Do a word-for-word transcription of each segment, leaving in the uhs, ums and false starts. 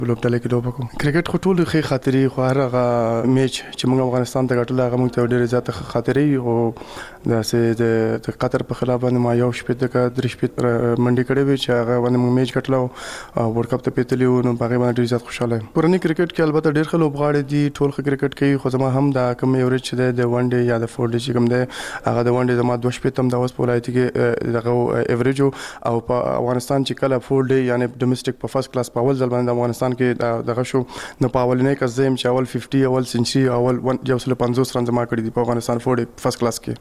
لوبډله کې لوبه کوم. کرکټ خو ټول ښه خاطرې خو هر هغه میچ چې موږ افغانستان ته ګټل هغه موږ ته ډېرې زیاته خاطرې او داسې د قطر په خلاف باندې ما یو شپې دغه درې شپې منډې کړې وې چې هغه باندې موږ میچ ګټلو او ورلد کپ ته پیتلی و نو هغه باندې ډېر زیات خوشاله یم. کورني کرکټ کې البته ډېر ښه لوبغاړي دي ټول ښه کرکټ کوي خو زما هم دا کوم ایوریج چې د ون ډے یا د فور ډے چې کوم دی هغه د ون ډے زما دوه شپې تم د اوس په ولایت کې دغه ایوریج او په افغانستان چې کله فور ډے یعنی ډومېسټک په فرست کلاس په اول ځل باندې افغانستان کې دغه شو نو په اولنې کې زم چې اول پنځه پنځه اول سنچري اول یو سل پنځوس رن جمع کړی دی په افغانستان فور ډے فرست کلاس کې.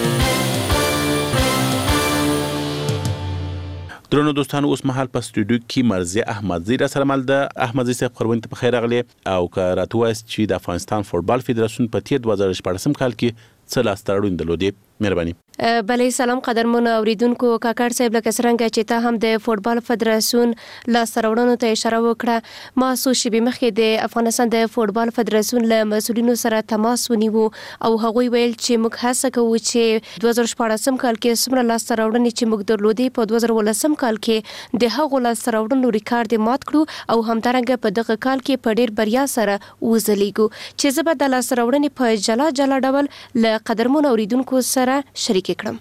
درنو دوستانو اوس مهال په سټوډیو کې مرزي احمدزی را سره مل ده. احمدزی صاحب خبرونه په خیر راغلی او که راته وایي چې د افغانستان فوټبال فدراسیون په تیر دوه زره شپږم کال کې څه لاسته راوړنې درلودې؟ مهرباني. بله سلام قدرمنو اوریدونکو. کاکړ صاحب لکه څرنګه چې ته هم د فوټبال فدراسیون لاسته راوړنو ته اشاره وکړه ما څو شېبې مخکې د افغانستان د فوټبال فدراسیون له مسؤلینو سره تماس ونیو او هغوی ویل چې موږ هڅه کوو چې دوه زره شپاړسم کال کې څومره لاسته راوړنې چې موږ درلودې په دوه زره ولسم کال کې د هغو لاسته راوړنو ریکارډ مات کړو او همدارنګه په دغه کال کې په ډېر بریا سره وځلیږو چې زه به د لاسته راوړنې په جلا جلا ډول له قدرمنو اوریدونکو سره شریک کړم.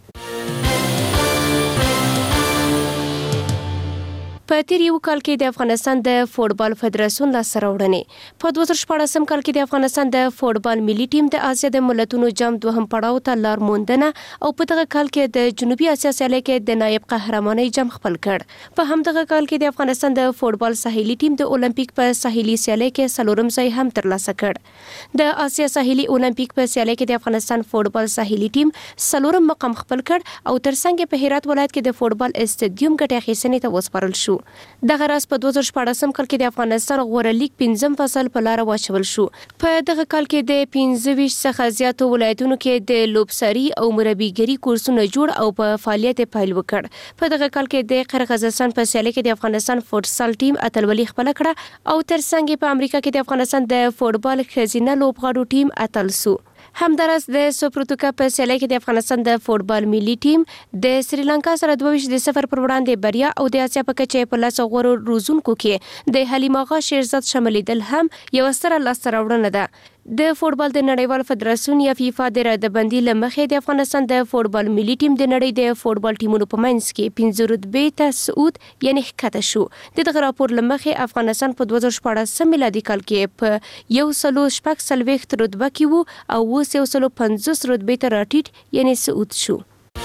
په تیر یو کال کې د افغانستان د فوټبال فدراسیون لاسته راوړنې په دوه زره شپاړسم کال کې د افغانستان د فوټبال ملي ټیم د اسیا د ملتونو جام دوهم پړاو ته لار موندنه او په دغه کال کې د جنوبي اسیا سیالۍ کې د نایب قهرمانۍ جام خپل کړ. په همدغه کال کې د افغانستان د فوټبال ساحلي ټیم د اولمپیک په ساحلي سیالۍ کې څلورم ځای هم ترلاسه کړ. د اسیا ساحلي اولمپیک په سیالۍ کې د افغانستان فوټبال ساحلي ټیم څلورم مقام خپل کړ او ترڅنګ په هرات ولایت کې د فوټبال استادیوم ګټه اخیستنې ته وسپارل شو. دغه راز په دوه زره شپاړسم کال کې د افغانستان غوره لیګ پنځم فصل په لار واچول شو. په دغه کال کې د پنځه ویشت څخه زیاتو ولایتونو کې د لوبسري او مربیګري کورسونه جوړ او په فعالیت پیل وکړ. په دغه کال کې د قرغیزستان په سیالۍ کې د افغانستان فوټسال ټیم اتلولي خپل کړه او ترڅنګ په امریکا کې د افغانستان د فوټبال ښځینه لوبغاړو ټیم اتل سو. همدارس د سوپرتوکا په سیالۍ کې د افغانستان د فوټبال ملي ټیم د سریلانکا سره دوه ویشت د صفر پر وړاندې بریا او د اسیا په کچه په لاس غوړو روزونکو کې د حلیم آغا شیرزاد شاملېدل هم یو ستره لاسته راوړنه ده. د فوټبال د نړیوال فدراسیون یا فیفا د رتبه‌بندۍ له مخې د افغانستان د فوټبال ملي ټیم د نړۍ د فوټبال ټیمونو په منځ کې پنځه رتبې ته صعود یعنی ښکته شو. د دغه راپور له مخې افغانستان په دوه زره شپاړسم میلادي کال کې په یو سلو شپږ څلوېښت رتبه کې و او اوس یو سلو پنځوس رتبې ته راټیټ یعنی صعود شو.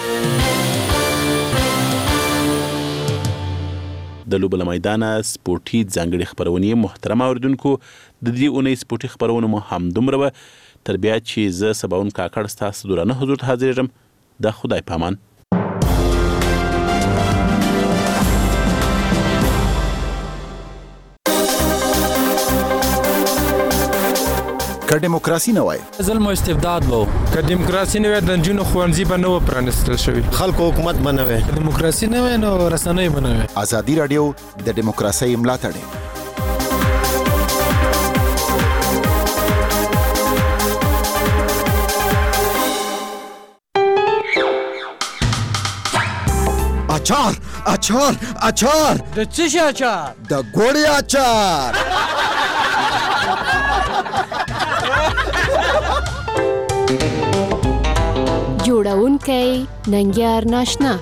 د لوبو له میدانه سپورټي ځانګړي خبرونه محترم اوریدونکو د دې اونۍ سپورټي خبرونه مو هم دومره و تر بیا چې زه سباون کاکړ ستاسو دورانه حضور ته حاضرېږم. د خدای پامان. که دیموکراسي نه وای ظلم او استبداد وو. که دیموکراسي نه وای د نجونو ښوونځي به نه و پرانیستل شوي. خلکو حکومت به نه وای. که دیموکراسي نه وای نو رسنۍ به نه وای. ازادي راډیو د دیموکراسۍ ملاتړ. اچار اچار اچار د څه شي اچار؟ د ګوړې اچار. جوړونکی ننګیار ناشنا.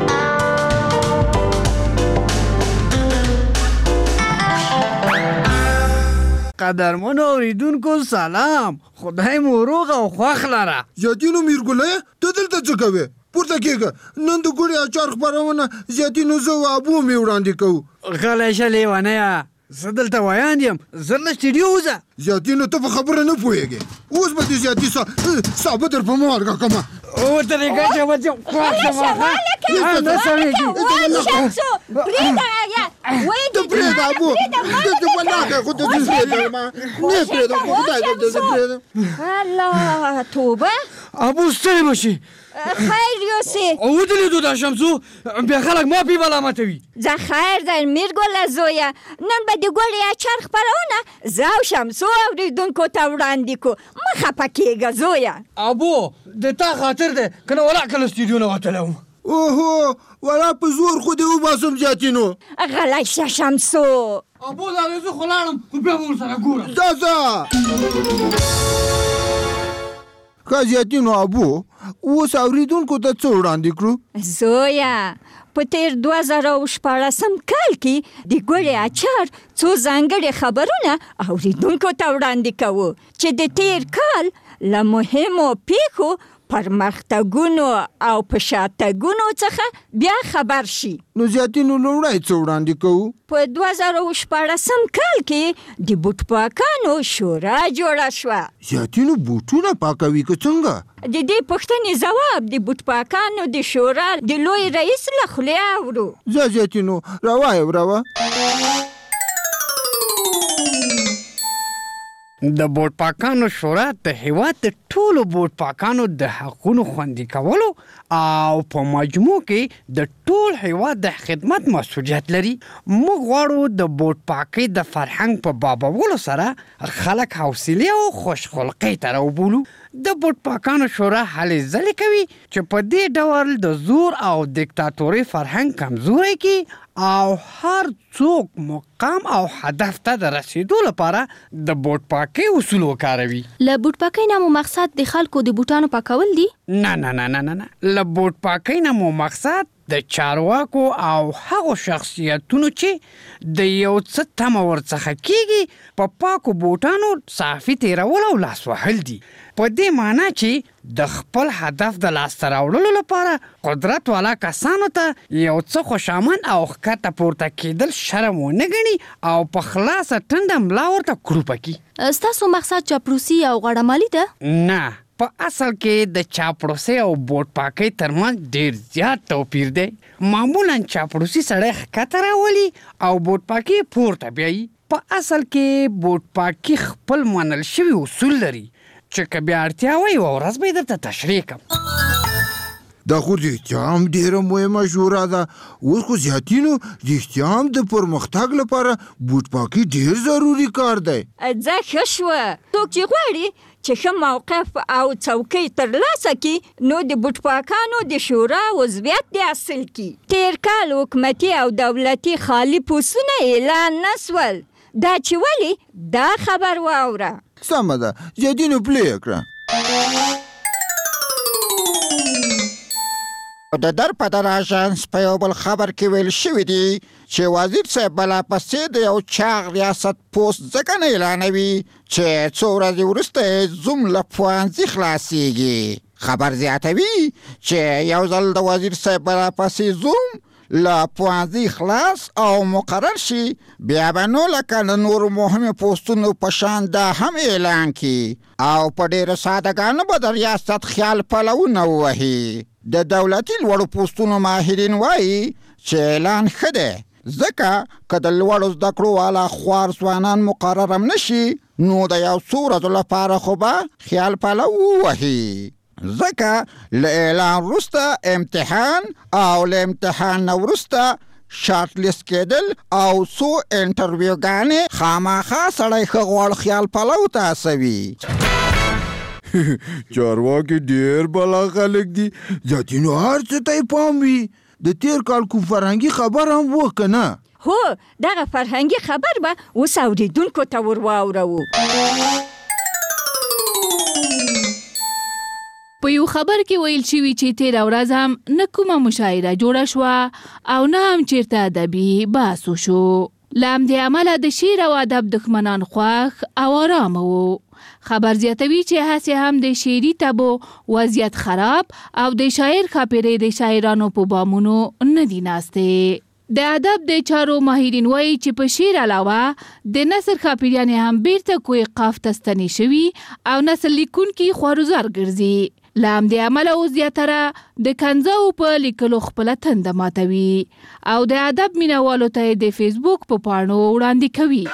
قدرمنو اوریدونکو سلام. خدای مو روغ او خوښ لره. زیاتینو میرګله ته دلته څه کوې؟ پورته کېږه نن د ګوړې اچار خپرونه زیاتینو زه او ابو مې وړاندې کوو. غلی شه لیونیه زه دلته ویاند یم زر له سټډیو وځه. زیاتینو ته په خبره نه پوهېږې اوس به دې زیاتي ثابت در په ما ورکه کمه ورته رېږه چې ورته خوښ شمه نه سمېږي. ته پرېږده ابو ته ولاکه خو ته دې پرېږده ما نه پرېږده خو خدای دې دې پرېږده. الله توبه ابو ستړی مشي خیر یوسې او ودلیدو دا شمسو بیا خلک ما پې ملامتوي. زه خیر در میرګله زویه نن به د ګوړې اچار خپرونه زه او شمسو اورېدونکو ته وړاندې کړو. مه خفه کېږه زویه. ابو د تا خاطر دی که نه ولاکه له سټډیو نه وتلی وم. اوهو ولا په زور خو دې وباسم زیاتینو. غلی شه شمسو. ابو دا زه خلاړم خو بیا ور سره ګورم ځه ځه ښه زیاتینو ابو اوس اورېدونکو ته څه وړاندې کړو زویا په تیر دوه زره شپاړسم کال کې د ګوړې اچار څو ځانګړي خبرونه اورېدونکو ته وړاندې کوو چې د تیر کال له مهمو پیښو پرمختګونو او په شاتګونو څخه بیا خبر شي. نو زیاتینو لومړی څه وړاندې کوو؟ په دوه زره شپاړسم کال کې د بوټ پاکانو شورا جوړه شوه. زیاتینو بوټونه پاکوي که څنګه؟ د دې پوښتنې ځواب د بوټ پاکانو د شورا د لوی رئیس له خولې اورو. ځه زیاتینو راوایه وروه. د بوټ پاکانو شورا د هیواد د ټولو بوټ پاکانو د حقونو خوندي کولو او په مجموع کې د ټول هیواد د خدمت مسؤلیت لري. موږ غواړو د بوټ پاکۍ د فرهنګ په بابولو سره خلک حوصلې او خوشخلقۍ ته راوبولو. د بوټ پاکانو شورا هلې ځلې کوي چې په دې ډول د زور او دیکتاتوري فرهنګ کمزوری کړي او هر څوک مقام او هدف ته د رسیدو لپاره د بوټ پاکۍ اصول وکاروي. له بوټ پاکۍ نه مو مقصد د خلکو د بوټانو پاکول دي؟ نه نه نه نه نه له بوټ پاکۍ نه مو مقصد د چارواکو او هغو شخصیتونو چې د یو څه تمه ورڅخه کیږي په پاکو بوټانو صافي تیرول او لاس وهل دي. په دې معنی چې د خپل هدف د لاسته راوړلو لپاره قدرت والا کسانو ته یو څه خوشامن او ښکته پورته کېدل شرم ونه ګڼي او په خلاصه ټنډه ملا ورته کړوپه کړي. ستاسو مقصد چاپلوسي او غاړهمالي ده؟ نه، په اصل کې د چاپلوسۍ او بوټ پاکۍ ترمنځ ډېر زیات توپیر دی. معمولا چاپلوسي سړی ښکته راولي او بوټ پاکي پورته بیایي. په اصل کې بوټ پاکي خپل منل شوي اصول لري چې که بیا اړتیا وي یوه ورځ به یې درته تشریح کړم. دا خو رښتیا هم ډېره مهمه شورا ده. اوس خو زیاتینو رښتیا هم د پرمختګ لپاره بوټ پاکي ډېر ضروري کار دی. ځه ښه شوه. څوک چې غواړي چې ښه موقف او څوکۍ ترلاسه کړي نو د بوټ پاکانو د شورا عضویت دې حاصل کړي. تېر کال حکومتي او دولتي خالي پوستونه اعلان نه سول. دا چې ولې دا خبر واوره. سمه ده زیاتینو پلی یې کړه. د در په در اژانس په یو بل خبر کې ویل شوي دي چې وزیر صاحب بلاپسې د یو چاغ ریاست پوست ځکه نه اعلانوي چې څو ورځې وروسته یې زوم له پوهنځي خلاصیږي. خبر زیاتوي چې یو ځل د وزیر صاحب بلاپسې زوم له پوهنځي خلاص او مقرر شي بیا به نو لکه د نورو مهمو پوستونو په شان دا هم اعلان کړي او په ډېرو سادهګانو به د ریاست خیال پلونه ووهي. د دولتي لوړو پوستونو ماهرین وایي چې اعلان ښه دی ځکه که د لوړو زده کړو والا خوار ځوانان مقرر هم نشي نو د یو څو ورځو لپاره خو به خیال پلو ووهي. ځکه له اعلان وروسته امتحان او له امتحان نه وروسته شارټ لیست کېدل او څو انټرویوګانې خامخا سړی ښه غوړ خیال پلو ته هڅوي. چارواکي ډېر بلا خلک دي. زیاتینو هر څه ته یې پام وي. د تېر کال کوم فرهنګي خبر هم و که نه؟ هو دغه فرهنګي خبر به اوس اورېدونکو ته ور واوروو. په یو خبر کې ویل شوي چې تېره ورځ هم نه کومه مشاعره جوړه شوه او نه هم چېرته ادبي بحث وشو. له همدې امله د شعر او ادب دښمنان خوښ او ارامه وو. خبر زیاتوي چې هسې هم د شعري تبو وضعیت خراب او د شاعر ښاپېرۍ د شاعرانو په بامونو نه دي ناستې. د ادب د چارو ماهرین وایي چې په شعر علاوه د نثر ښاپېریانې هم بیرته کوی قاف ته ستنې شوي او نثر لیکونکي خوارزار ګرځي. له همدې امله اوس زیاتره د کنځاو په لیکلو خپله تنده ماتوي او د ادب مینهوالو ته یې د فیسبوک په پاڼو وړاندې کوي.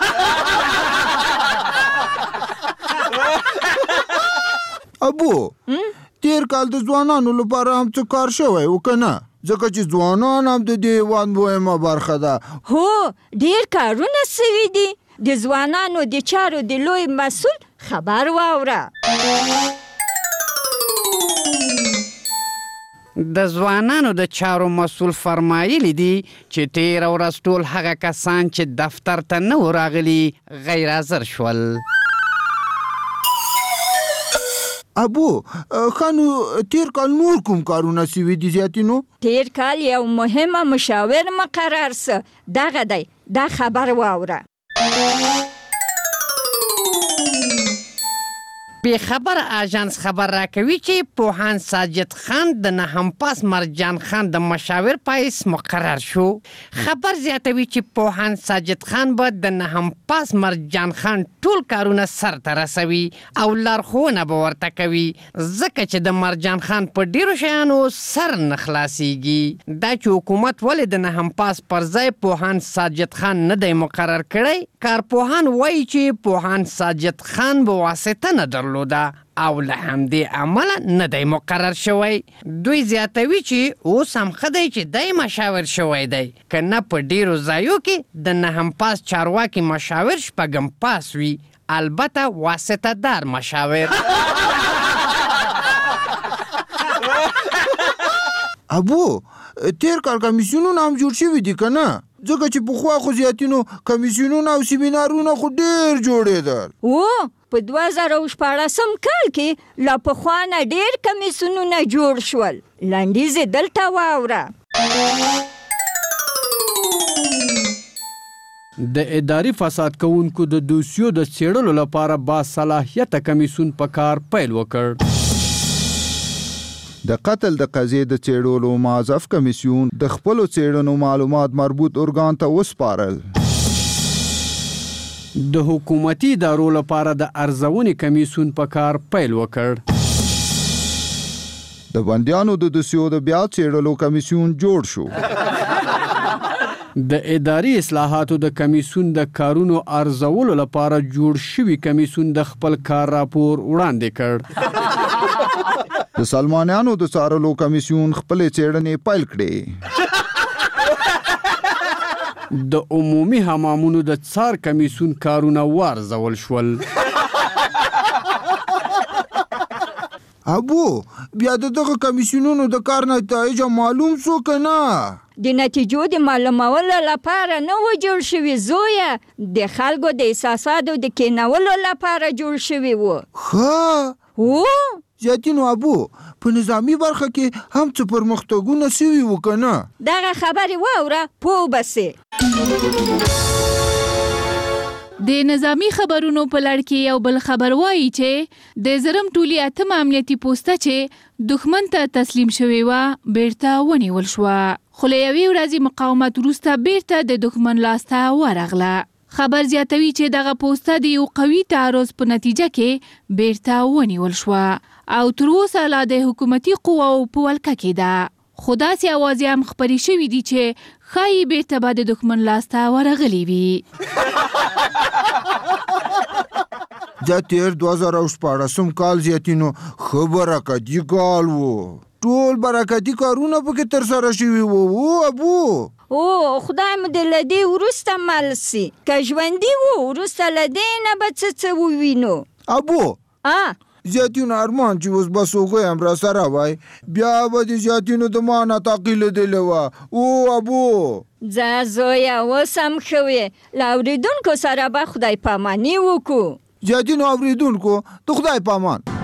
ابو تېر کال د ځوانانو لپاره هم څه کار شوی و که نه؟ ځکه چې ځوانان هم د دې هېواد مهمه برخه ده. هو ډېر کارونه سوي دي. د ځوانانو د چارو د لوی مسؤل خبر واوره. د ځوانانو د چارو مسول فرمایلی دي چې تیر ورځ ټول هغه کسان چې دفتر ته نه و راغلي غیر حاضر شول. ابو خانو تیر کال نور کوم کارونه سوي دي زیاتینو؟ تیر کال یو مهمه مشاور مقرر سه. دغه دی، دا خبر واوره. بی خبر آژانس خبر راکوي چې پوهاند ساجد خان د نهم پاس مرجان خان د مشاور پایس مقرر شو. خبر زیاتوي چې پوهاند ساجد خان به د نهم پاس مرجان خان ټول کارونه سرته رسوي او لارښوونه به ورته کوي، ځکه چې د مرجان خان په ډیرو شیانو سر نه خلاصیږي. دا چې حکومت ولې د نهم پاس پر ځای پوهاند ساجد خان نه دی مقرر کړی، کارپوهان وایي چې پوهاند ساجد خان به واسطه نه درلوده او له همدې امله نه دی مقرر شوی. دوی زیاتوي چې اوس هم ښه دی چې دی مشاور شوی دی، که نه په ډیرو ځایو کې د نهم پاس چارواکي مشاور شپږم پاس وي، البته واسطه دار مشاور. ابو تیر کال کمیسیونونه هم جوړ شوي دي که نه؟ ځکه چې پخوا خو زیاتینو کمیسیونونه او سیمینارونه خو ډېر جوړېدل. او په دوه زره شپاړسم کال کې لا پخوا نه ډېر کمیسیونونه جوړ شول. لنډیز یې دلته واوره. د اداري فساد کوونکو د دوسیو د څېړلو لپاره با صلاحیته کمیسیون په کار پیل وکړ. د قتل د قضیې د څېړلو معزف کمیسیون د خپلو څېړنو معلومات مربوط ارګان ته وسپارل. د حکومتي ادارو لپاره د ارزونې کمیسیون په کار پیل وکړ. د بندیانو د دوسیو د بیا څېړلو کمیسیون جوړ شو. د اداري اصلاحاتو د کمیسیون د کارونو ارزولو لپاره جوړ شوي کمیسیون د خپل کار راپور وړاندې کړ. د سلمانیانو د څارلو کمیسیون خپلې څېړنې پیل کړې. د عمومي حمامونو د څار کمیسیون کارونه وارزول شول. ابو بیا د دغه کمیسیونونو د کار نتایج معلوم شو که نه؟ د نتیجو د معلومولو لپاره نه و جوړ شوي زویه، د خلکو د احساساتو د کینولو لپاره جوړ شوي و. ښه او زیاتینو ابو په نظامی برخه کې هم څه پرمختګونه سوي و که نه؟ دغه خبرې واوره پوه بسې. د نظامی خبرونو په لړ کې یو بل خبر وایي چې د زرم ټولي اتم امنیتي پوسته چې دښمن ته تسلیم شوې وه بیرته ونیول شوه، خو له یوې ورځې مقاومت وروسته بیرته د دښمن لاسته ورغله. خبر زیاتوي چې دغه پوسته د یو قوي تعرض په نتیجه کې بیرته ونیول شوه او تر اوسه لا د حکومتي قواو په ولکه کې ده. خو داسې اوازې هم خپرې شوي دي چې ښایي بیرته به د دښمن لاسته ورغلي وي. دا تیر دوه زره شپاړسم کال زیاتینو ښه برکتي کال و. ټول برکتي کارونه پکې ترسره شوي وو. او ابو او خدای مو د له دې وروسته مل سي، که ژوندي وو وروسته له دې نه به څه څه ووینو. ابو آ زیاتینو ارمان چې اوس به څوک هم را سره وای، بیا به د زیاتینو د ما نه تاقي لیدلې وه. او ابو ځه زویه اوس هم ښه وې، له اورېدونکو سره به خدای پاماني وکړو. زیاتینو اورېدونکو د خدای پامان.